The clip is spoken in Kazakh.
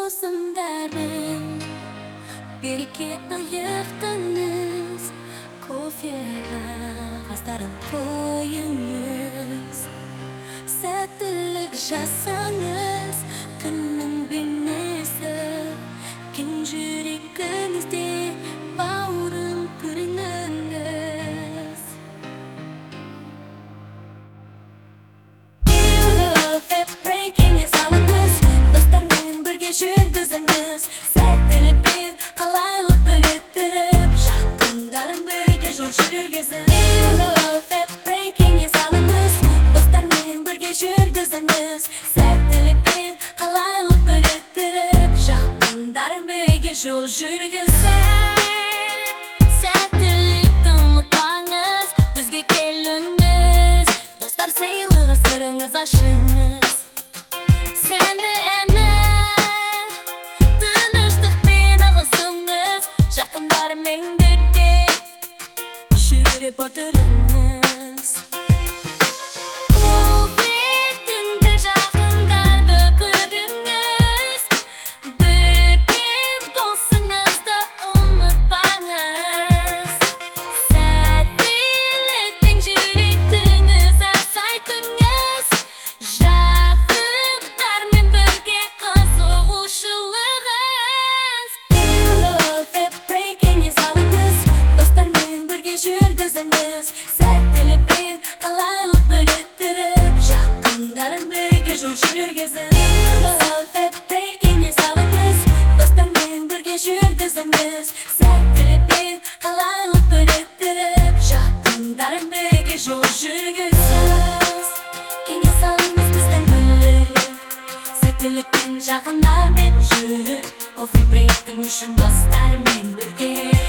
do'stimlarmin birga ayaqdamiz kofe qastarib qo'yamiz Sertlik jasangiz Kunning binnesi Kinjirikinizde Bağrım kırınınız Love hep breaking hesabınız Dostlarмен birge жүргізіңіз Sertlik bir qalaylık biriktirip Жақындарым birge жол жүргізіңіз Love hep breaking hesabınız Dostlarmen birge жүргізіңіз Sertlik bir qalaylık biriktirip Жақындарым birge жол жүргізіңіз Sertlikten unutmаңыз Бізге келіңіз Dostlar сыйлығы сырыңыз ашыңыз Сені әмін Тыныштықпен ағысыңыз Жақындарымен бірге жүріп отырыңыз Ол бетінде жақындарды көріңіз Бірге досыңызды ұмытпаңыз Сәттіліктен жүректіңіз асайтыңыз Жақындармен бірге қызығушылығыз Love hep breaking hesabınız Dostlarмен бірге жүргізіңіз Сәттілікпен қалайлық біріктіріп Жақындарым бірге жол жүргізіңіз Love hep breaking hesabınız Dostlarмен бірге жүргізіңіз Сәттілікпен қалайлық біріктіріп Жақындарым бірге жол жүргізіңіз Кеңес алыңыз бізден бөліп Сәттілікпен жақындармен жүріп Кофе брейктің үшін достармен бірге